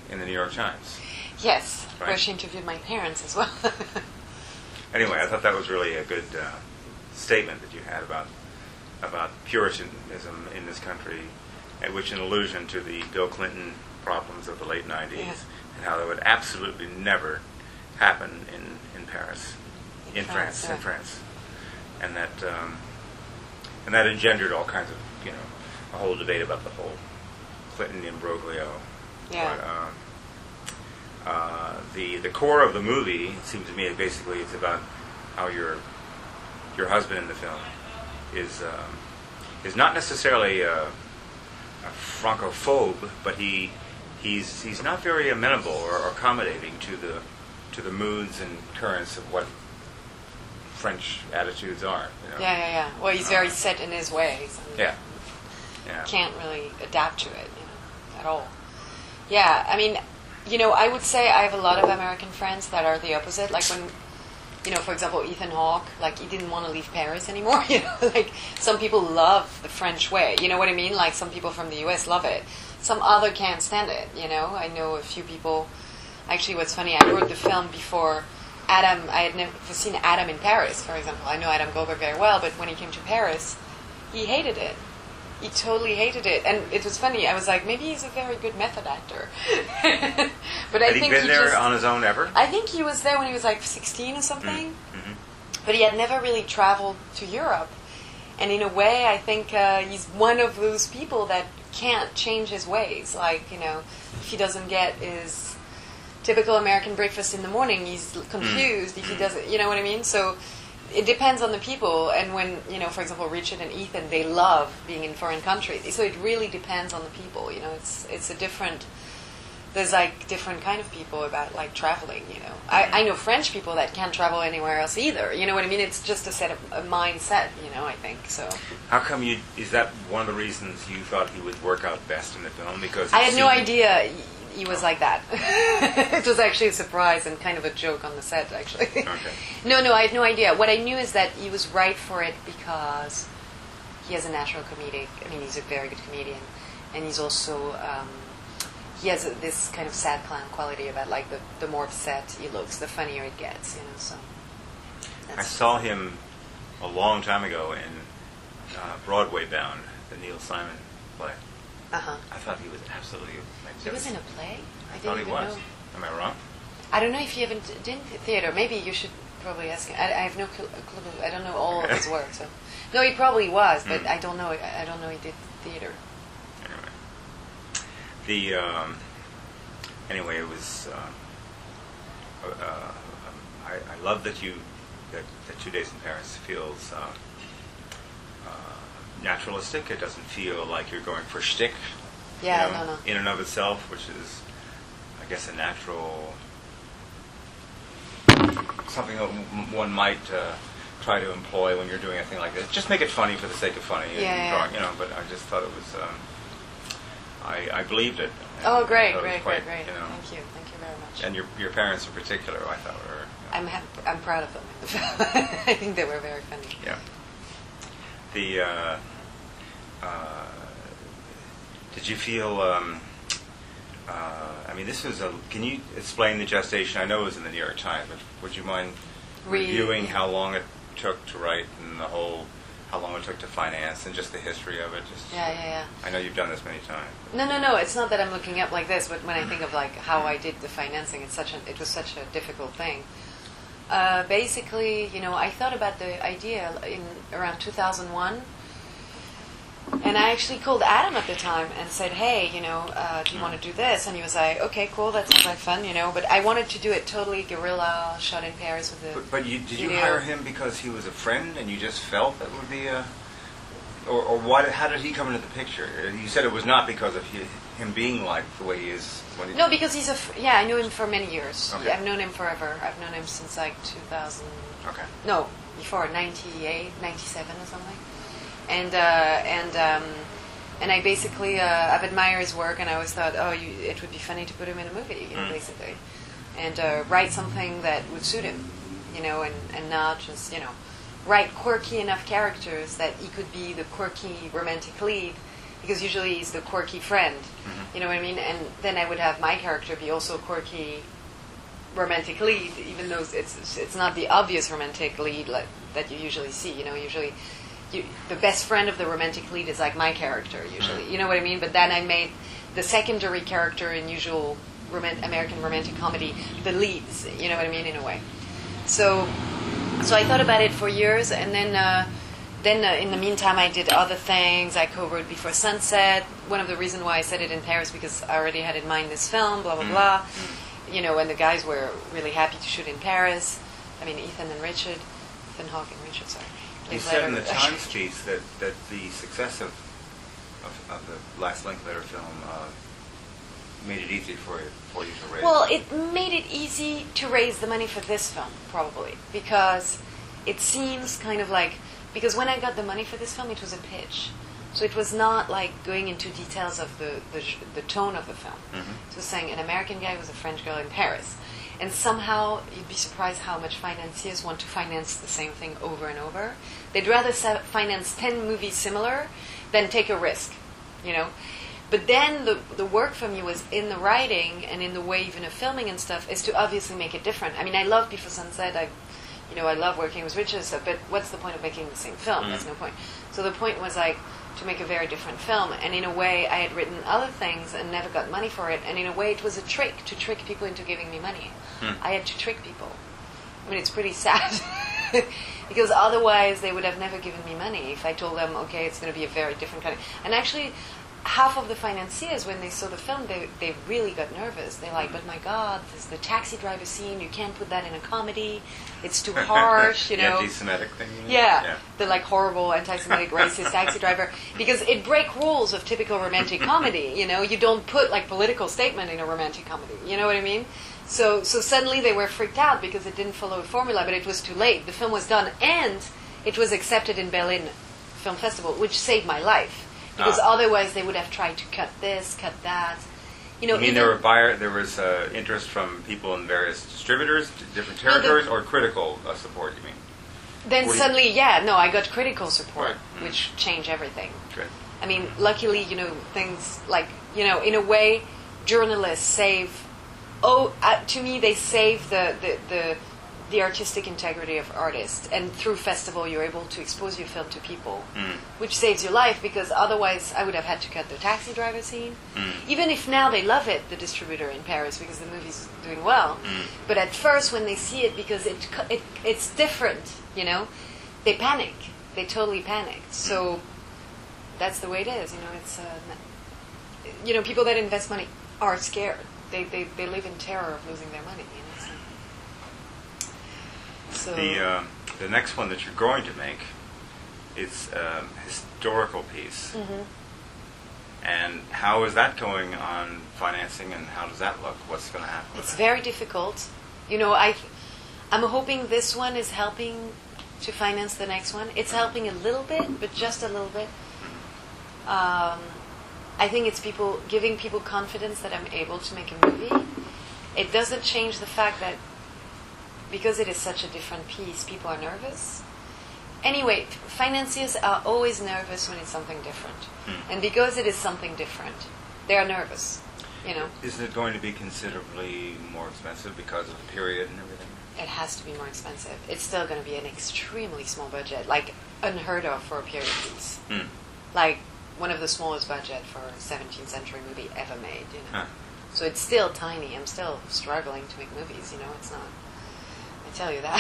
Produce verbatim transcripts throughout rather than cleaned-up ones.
in the New York Times. Yes, Right. where she interviewed my parents as well. Anyway, I thought that was really a good uh, statement that you had about about Puritanism in this country, and which an allusion to the Bill Clinton problems of the late nineties, Yeah. and how that would absolutely never happen in, in Paris, in, In France, France, yeah. in France, and that um, and that engendered all kinds of, you know, a whole debate about the whole Clinton imbroglio. Yeah. But, um, uh, the the core of the movie, it seems to me, basically it's about how your your husband in the film is um, is not necessarily a, a francophobe, but he he's he's not very amenable or accommodating to the to the moods and currents of what French attitudes are. You know? Yeah, yeah, yeah. Well, he's very set in his ways. And Yeah. Yeah. can't really adapt to it, you know, at all. Yeah, I mean, you know, I would say I have a lot of American friends that are the opposite. Like when, you know, for example, Ethan Hawke, like he didn't want to leave Paris anymore. You know, like some people love the French way. You know what I mean? Like some people from the U S love it. Some other can't stand it. You know, I know a few people. Actually, what's funny, I wrote the film before Adam. I had never seen Adam in Paris, for example. I know Adam Goldberg very well, but when he came to Paris, he hated it. He totally hated it, and it was funny. I was like, maybe he's a very good method actor. But I Had think he been he there just, on his own ever? I think he was there when he was like sixteen or something. Mm-hmm. But he had never really traveled to Europe. And in a way, I think uh, he's one of those people that can't change his ways. Like, you know, if he doesn't get his typical American breakfast in the morning, he's confused. If he doesn't, you know what I mean? So it depends on the people. And when, you know, for example, Richard and Ethan, they love being in foreign countries. So it really depends on the people. You know, it's it's a different... There's like different kind of people about like traveling, you know. I, I know French people that can't travel anywhere else either. You know what I mean? It's just a set of a mindset, you know, I think. So How come you, is that one of the reasons you thought he would work out best in the film? Because I it had no seemed- idea he, he was like that. It was actually a surprise and kind of a joke on the set, actually. Okay. No, no, I had no idea. What I knew is that he was right for it because he has a natural comedic. I mean, he's a very good comedian, and he's also um, he has a, this kind of sad clown quality about like the the more upset he looks, the funnier it gets. You know, so. I That's, saw him a long time ago in uh, Broadway Bound, the Neil Simon play. uh huh. I thought he was absolutely magnificent. He was in a play. I I thought didn't he even was. know. Am I wrong? I don't know if he even d- did theater. Maybe you should probably ask him. I, I have no cl- clue. I don't know all of his work. So, no, he probably was, but Mm. I don't know. I I don't know he did theater. Anyway. The, um, anyway, it was, uh, uh, I, I love that you, that, that Two Days in Paris feels uh, uh, naturalistic. It doesn't feel like you're going for shtick. Yeah, you know, no, no. in and of itself, which is, I guess, a natural, something that m- one might uh, try to employ when you're doing a thing like this. Just make it funny for the sake of funny, and Yeah, yeah. drawing, you know. But I just thought it was, um, I, I believed it. And Oh, I great, thought it was great, quite, great, great. You know, Thank you, thank you very much. and your your parents in particular, I thought were. You know, I'm hap- I'm proud of them. I think they were very funny. yeah. The. Uh, uh, did you feel? Um, uh, I mean, this was a. Can you explain the gestation? I know it was in the New York Times, but would you mind Re- reviewing how long it took to write and the whole, how long it took to finance and just the history of it? Just. Yeah, yeah, yeah. I know you've done this many times. No, no, no. It's not that I'm looking up like this, but when I think of like how I did the financing, it's such a, it was such a difficult thing. Uh, basically, you know, I thought about the idea in around two thousand one, and I actually called Adam at the time and said, "Hey, you know, uh, do you want to do this?" And he was like, "Okay, cool. That sounds like fun, you know." But I wanted to do it totally guerrilla, shot in Paris with the. But, but you, did you video. hire him because he was a friend and you just felt that would be a, or, or why? Did, how did he come into the picture? You said it was not because of he, him being like the way he is. When he, No, because he's a f- yeah. I knew him for many years. Okay. I've known him forever. I've known him since like two thousand. Okay. No, before ninety-eight, ninety-seven or something. And uh, and um, and I basically uh, I've admired his work, and I always thought, oh, you, it would be funny to put him in a movie, you know, Mm. basically, and uh, write something that would suit him, you know, and, and not just you know write quirky enough characters that he could be the quirky romantic lead, because usually he's the quirky friend. Mm-hmm. You know what I mean? And then I would have my character be also quirky romantic lead, even though it's it's not the obvious romantic lead like, that you usually see. You know, usually you, the best friend of the romantic lead is like my character usually. You know what I mean? But then I made the secondary character in usual romant- American romantic comedy the leads. You know what I mean? In a way. So so I thought about it for years, and then. Uh, Then, uh, in the meantime, I did other things. I co-wrote Before Sunset. One of the reasons why I set it in Paris because I already had in mind this film, blah, blah, Mm. blah. You know, and the guys were really happy to shoot in Paris. I mean, Ethan and Richard. Ethan Hawke and Richard, sorry. You said in the Times piece that, that the success of, of, of the Last Linklater film uh, made it easy for you, for you to raise. Well, it made it easy to raise the money for this film, probably, because it seems kind of like... Because when I got the money for this film, it was a pitch. So it was not like going into details of the, the, the tone of the film. Mm-hmm. It was saying an American guy with a French girl in Paris. And somehow, you'd be surprised how much financiers want to finance the same thing over and over. They'd rather sa- finance ten movies similar than take a risk, you know. But then the the work from you is in the writing and in the way even of filming and stuff is to obviously make it different. I mean, I love Before Sunset. I You know, I love working with Richard, so, but what's the point of making the same film? Mm. There's no point. So the point was like to make a very different film. And in a way, I had written other things and never got money for it. And in a way, it was a trick to trick people into giving me money. Mm. I had to trick people. I mean, it's pretty sad because otherwise they would have never given me money if I told them, okay, it's going to be a very different kind of. And actually, half of the financiers, when they saw the film, they they really got nervous. They're like, but my God, this, the taxi driver scene, you can't put that in a comedy. It's too harsh, you know. Anti-Semitic thing. You mean? Yeah, yeah, the like horrible anti-Semitic racist taxi driver, because it breaks rules of typical romantic comedy. You know, you don't put like political statement in a romantic comedy. You know what I mean? So so suddenly they were freaked out because it didn't follow a formula, but it was too late. The film was done and it was accepted in Berlin Film Festival, which saved my life. Because ah. otherwise they would have tried to cut this, cut that. You know, you mean there were buyer, there was uh, interest from people in various distributors, different territories, no, the, or critical uh, support? You mean? Then what suddenly, yeah, no, I got critical support, right. mm. which changed everything. Good. I mean, luckily, you know, things like you know, in a way, journalists save. Oh, uh, to me, they save the the. the the artistic integrity of artists, and through festival you're able to expose your film to people, mm. which saves your life, because otherwise I would have had to cut the taxi driver scene. Mm. Even if now they love it, the distributor in Paris, because the movie's doing well. Mm. But at first when they see it, because it, it it's different, you know, they panic. They totally panicked. So that's the way it is, you know. It's uh, you know, people that invest money are scared. They they, they live in terror of losing their money, you know. So. So the uh, the next one that you're going to make is a historical piece. Mm-hmm. And how is that going on financing, and how does that look? What's going to happen? It's very difficult. You know, I, I'm hoping this one is helping to finance the next one. It's helping a little bit, but just a little bit. Um, I think it's people giving people confidence that I'm able to make a movie. It doesn't change the fact that because it is such a different piece, people are nervous. Anyway, financiers are always nervous when it's something different. Hmm. And because it is something different, they are nervous, you know. Isn't it going to be considerably more expensive because of the period and everything? It has to be more expensive. It's still going to be an extremely small budget, like unheard of for a period piece. Hmm. Like one of the smallest budget for a seventeenth century movie ever made, you know. Huh. So it's still tiny. I'm still struggling to make movies, you know. It's not... I tell you that.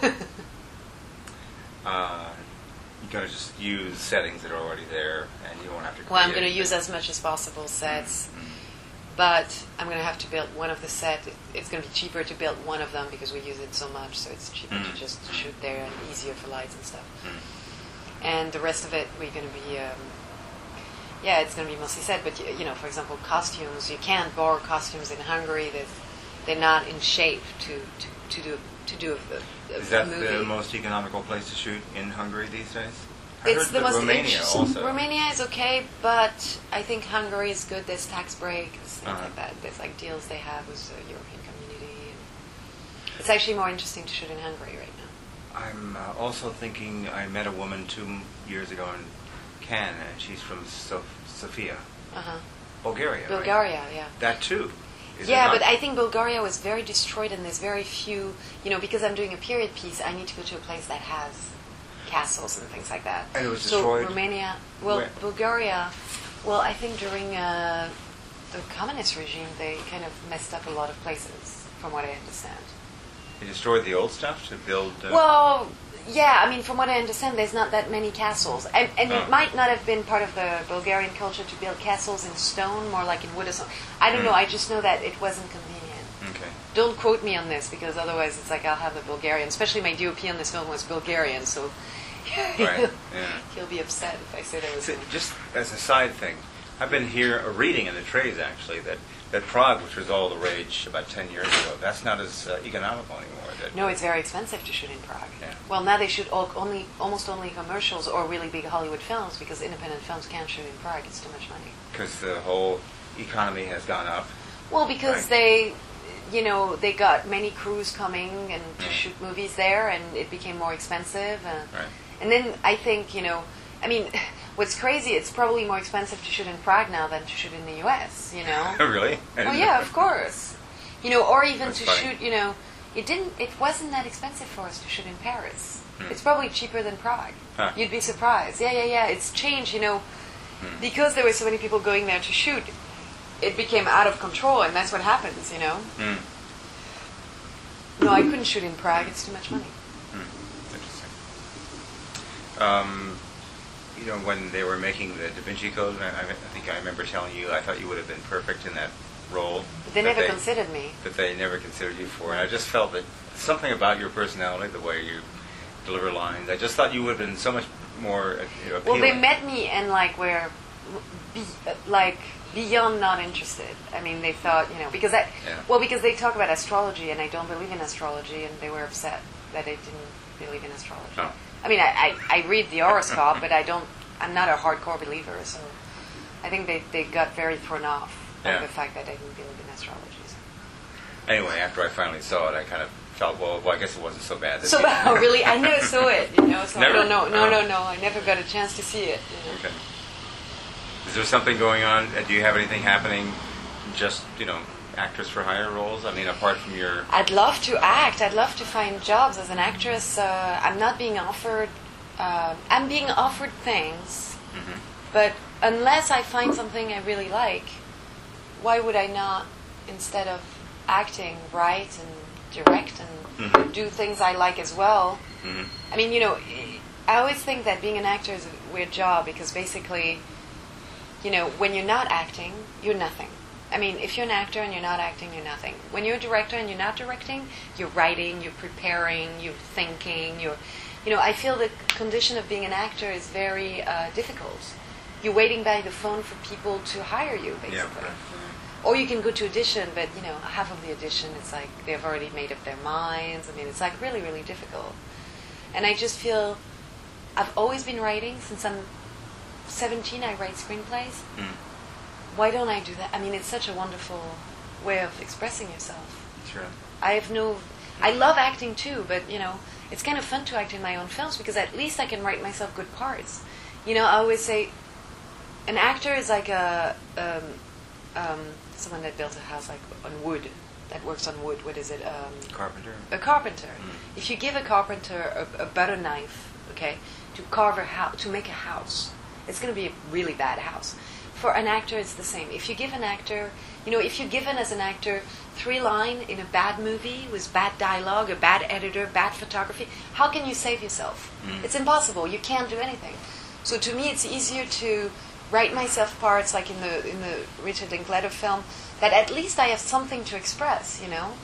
uh, you're going to just use settings that are already there, and you won't have to create Well, I'm going to anything. use as much as possible sets, mm-hmm. but I'm going to have to build one of the sets. It's going to be cheaper to build one of them because we use it so much, so it's cheaper mm-hmm. to just shoot there and easier for lights and stuff. Mm-hmm. And the rest of it, we're going to be... Um, yeah, it's going to be mostly set, but, you know, for example, costumes. You can't borrow costumes in Hungary. They're, they're not in shape to, to, to do... to do a, a Is that movie. the most economical place to shoot in Hungary these days? I It's heard the that most Romania interesting. also. Romania is okay, but I think Hungary is good. There's tax breaks, things Uh-huh. like that. There's like deals they have with the European community. It's actually more interesting to shoot in Hungary right now. I'm uh, also thinking, I met a woman two years ago in Cannes, and she's from Sof- Sofia. Uh-huh. Bulgaria. Bulgaria, right? yeah. That too. Is yeah, it not? but I think Bulgaria was very destroyed, and there's very few. You know, because I'm doing a period piece, I need to go to a place that has castles and things like that. And it was so destroyed. Romania, well, Where? Bulgaria. Well, I think during uh, the communist regime, they kind of messed up a lot of places, from what I understand. They destroyed the old stuff to build. Uh, Well, yeah, I mean, from what I understand, there's not that many castles. And, and Oh. it might not have been part of the Bulgarian culture to build castles in stone, more like in wood or something. I don't Mm. know, I just know that it wasn't convenient. okay. Don't quote me on this, because otherwise it's like I'll have the Bulgarian, especially my D O P on this film was Bulgarian, so Right. Yeah. he'll be upset if I say there was So, one. just as a side thing, I've been here uh, reading in the trades actually that, that Prague, which was all the rage about ten years ago, that's not as uh, economical anymore. That, No, it's very expensive to shoot in Prague. Yeah. Well, now they shoot all, only almost only commercials or really big Hollywood films, because independent films can't shoot in Prague. It's too much money. because the whole economy has gone up. Well, because Right. they, you know, they got many crews coming and to Mm. shoot movies there, and it became more expensive. Uh, Right. And then I think, you know, I mean, what's crazy, it's probably more expensive to shoot in Prague now than to shoot in the U S, you know? Really? I Oh didn't yeah, know. of course. You know, or even That's to funny. shoot, you know, it didn't, it wasn't that expensive for us to shoot in Paris. Hmm. It's probably cheaper than Prague. Huh. You'd be surprised. Yeah, yeah, yeah. It's changed, you know, Hmm. because there were so many people going there to shoot. It became out of control, and that's what happens, you know. Mm. No, I couldn't shoot in Prague. It's too much money. Mm. Interesting. Um, you know, when they were making the Da Vinci Code, I, I think I remember telling you I thought you would have been perfect in that role. But they that never considered me. That they never considered you for. And I just felt that something about your personality, the way you deliver lines, I just thought you would have been so much more uh, you know, Well, appealing. they met me and like were be, like beyond not interested. I mean, they thought, you know, because I Yeah. well, because they talk about astrology, and I don't believe in astrology, and they were upset that I didn't believe in astrology. Oh. I mean, I, I, I read the horoscope, but I don't. I'm not a hardcore believer, so I think they, they got very thrown off by Yeah. the fact that I didn't believe in astrology. So, Anyway, after I finally saw it, I kind of felt, well, well I guess it wasn't so bad. This so evening. oh, really, I never saw it. You know, so Never? I don't know. No, Oh. no, no. I never got a chance to see it. You know. Okay. Is there something going on? uh, Do you have anything happening? Just you know, actress for hire roles. I mean, apart from your. I'd love to act. I'd love to find jobs as an actress. Uh, I'm not being offered. Uh, I'm being offered things, Mhm. but unless I find something I really like, why would I not, instead of acting, write and direct and Mhm. do things I like as well? Mhm. I mean, you know, I always think that being an actor is a weird job, because basically, you know, when you're not acting, you're nothing. I mean, if you're an actor and you're not acting, you're nothing. When you're a director and you're not directing, you're writing, you're preparing, you're thinking, you're, you know, I feel the condition of being an actor is very uh, difficult. You're waiting by the phone for people to hire you, basically. Yeah, right. Or you can go to audition, but, you know, half of the audition, it's like they've already made up their minds. I mean, it's like really, really difficult. And I just feel I've always been writing. Since I'm seventeen, I write screenplays. Mm. Why don't I do that? I mean, it's such a wonderful way of expressing yourself. Sure. I have no... I love acting too, but, you know, it's kind of fun to act in my own films, because at least I can write myself good parts. You know, I always say an actor is like a... Um, um, someone that builds a house like on wood, that works on wood. What is it? Um, Carpenter. a carpenter. Mm. If you give a carpenter a, a butter knife, okay, to carve a house, to make a house, it's going to be a really bad house. For an actor, it's the same. If you give an actor, you know, if you're given as an actor three lines in a bad movie with bad dialogue, a bad editor, bad photography, how can you save yourself? Mm. It's impossible. You can't do anything. So to me, it's easier to write myself parts, like in the in the Richard Linklater film, that at least I have something to express, you know?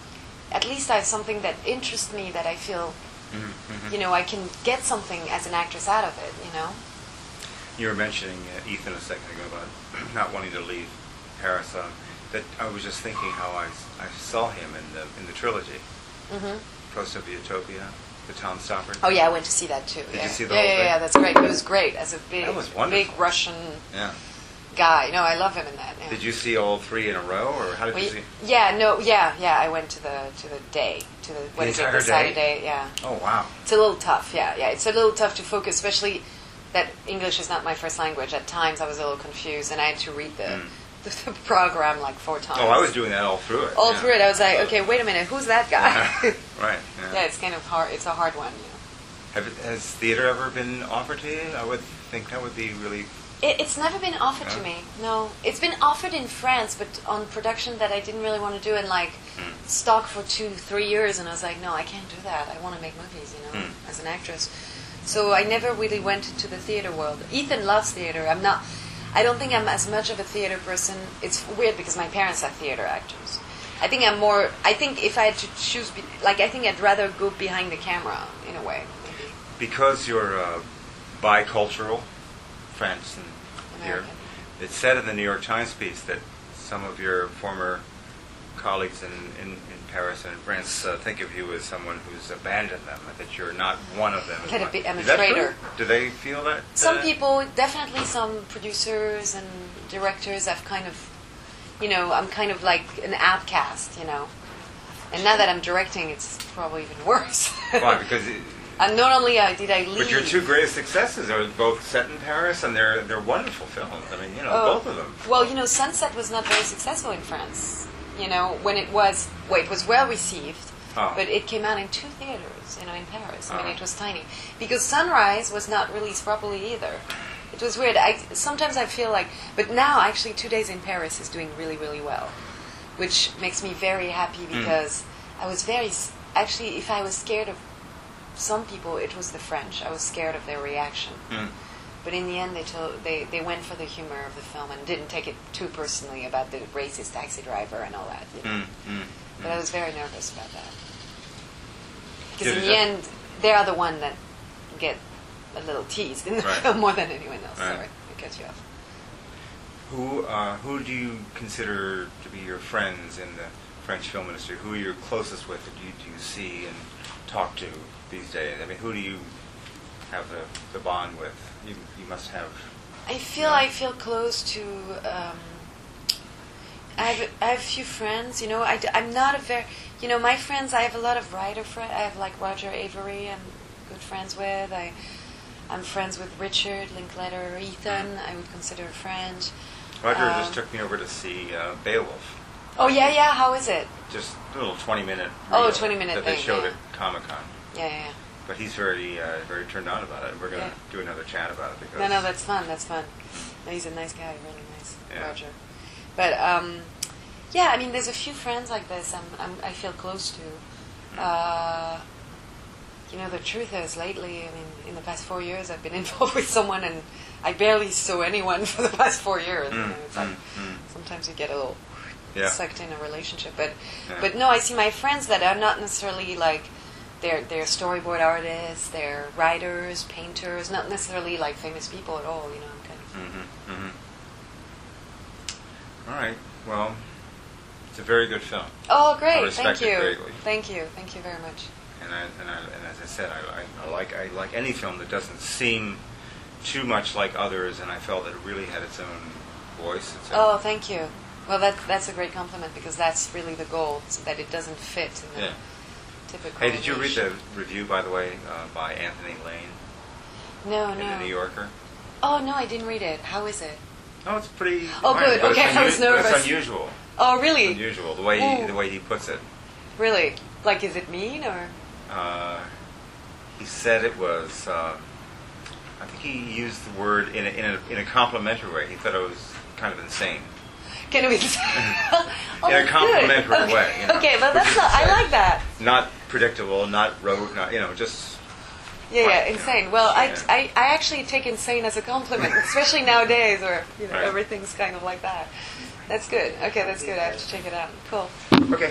At least I have something that interests me, that I feel, Mhm, mhm. you know, I can get something as an actress out of it, you know? You were mentioning uh, Ethan a second ago about not wanting to leave Paris. Um, that I was just thinking how I, I saw him in the in the trilogy, Mm-hmm. Ghost of Utopia, the Tom Stoppard. Oh, yeah, I went to see that, too. Did yeah. you see the yeah, whole yeah, thing? yeah, that's great. It was great, as a big, That was wonderful. big Russian Yeah. guy. No, I love him in that. Yeah. Did you see all three in a row, or how did Well, you y- see? yeah, no, yeah, yeah, I went to the to the day, to the, what The is it, entire the day? Saturday, yeah. Oh wow. It's a little tough, yeah, yeah. It's a little tough to focus, especially that English is not my first language. At times I was a little confused, and I had to read the, Mm. the, the program like four times. Oh, I was doing that all through it. all yeah. through it. I was like, okay, wait a minute, who's that guy? Right. Yeah. Yeah, it's kind of hard. It's a hard one. You know. Have it, has theater ever been offered to you? I would think that would be really. It, it's never been offered to No? me. No, it's been offered in France, but on production that I didn't really want to do, and like Mm. stock for two, three years, and I was like, no, I can't do that. I want to make movies, you know, Mm. as an actress. So I never really went into the theater world. Ethan loves theater. I'm not. I don't think I'm as much of a theater person. It's weird because my parents are theater actors. I think I'm more. I think if I had to choose, be, like I think I'd rather go behind the camera in a way. Maybe. Because you're uh, bicultural, French and here, American. it said in the New York Times piece that some of your former colleagues in, in, in Paris and in France uh, think of you as someone who's abandoned them, that you're not one of them. That a bit- I'm a Is that true? traitor. Do they feel that? Some uh, people, definitely some producers and directors have kind of, you know, I'm kind of like an outcast, you know. And now that I'm directing, it's probably even worse. Why? Because it, And not only uh, did I leave... but your two greatest successes are both set in Paris, and they're they're wonderful films. I mean, you know, Oh, both of them. Well, you know, Sunset was not very successful in France. You know, when it was, well, it was well received, Oh. but it came out in two theaters, you know, in Paris. I mean, Oh. it was tiny. Because Sunrise was not released properly either. It was weird. I, sometimes I feel like, but now actually Two Days in Paris is doing really, really well, which makes me very happy because I was very, s- actually, if I was scared of some people, it was the French. I was scared of their reaction. Mm. But in the end, they told, they they went for the humor of the film and didn't take it too personally about the racist taxi driver and all that. You know? Mm, mm, But mm. I was very nervous about that because Did in it the have- end, they are the one that get a little teased in the Right. film more than anyone else. Right. Sorry, I cut you off. Who uh, who do you consider to be your friends in the French film industry? Who are you closest with that you do you see and talk to these days? I mean, who do you have the, the bond with? You you must have. I feel Yeah. I feel close to. Um, I have I have a few friends. You know, I am not a very. You know, my friends. I have a lot of writer friends. I have like Roger Avery. I'm good friends with. I I'm friends with Richard Linklater, Ethan. I would consider a friend. Roger Um, just took me over to see uh, Beowulf. Oh yeah, yeah. How is it? Just a little twenty minute. Oh, reel twenty minute that they thing, showed yeah. at Comic Con. Yeah, yeah. yeah. But he's very uh, very turned on about it. We're going to Yeah. do another chat about it because. No, no, that's fun. That's fun. No, he's a nice guy, really nice, Yeah. Roger. But um, yeah, I mean, there's a few friends like this. I'm, I'm I feel close to. Uh, you know, the truth is, lately, I mean, in the past four years, I've been involved with someone, and I barely saw anyone for the past four years. You Mm, know, it's like mm, mm. sometimes you get a little Yeah. sucked in a relationship, but Yeah. but no, I see my friends that are not necessarily like. They're, they're storyboard artists, they're writers, painters, not necessarily like famous people at all, you know. Kind of. Mm-hmm, mm-hmm. All right. Well, it's a very good film, Oh, I great! respect Thank it you, greatly. thank you, thank you very much. and I, and, I, and as I said, I, I, I like I like any film that doesn't seem too much like others, and I felt that it really had its own voice. Its own, Oh, thank you. Well, that that's a great compliment because that's really the goal, so that it doesn't fit in the Yeah. typical. Hey, did you read niche. the review, by the way, uh, by Anthony Lane No, in no. the New Yorker? Oh no, I didn't read it. How is it? Oh, it's pretty. Oh, fine, good. but it's Okay, I was unu- but nervous. It's unusual. Oh, really? Unusual the way he, Ooh. the way he puts it. Really? Like, is it mean or? Uh, he said it was. Uh, I think he used the word in a, in a in a complimentary way. He thought it was kind of insane. Can we? oh, In a complimentary good. Okay. way, you know. Okay, but Which that's is not. to I say- like that. Not predictable, not rogue, not you know, just Yeah, yeah, Right, insane. yeah. Well, I, Yeah. I, I actually take insane as a compliment, especially nowadays where you know Right. everything's kind of like that. That's good. Okay, that's good. I have to check it out. Cool. okay.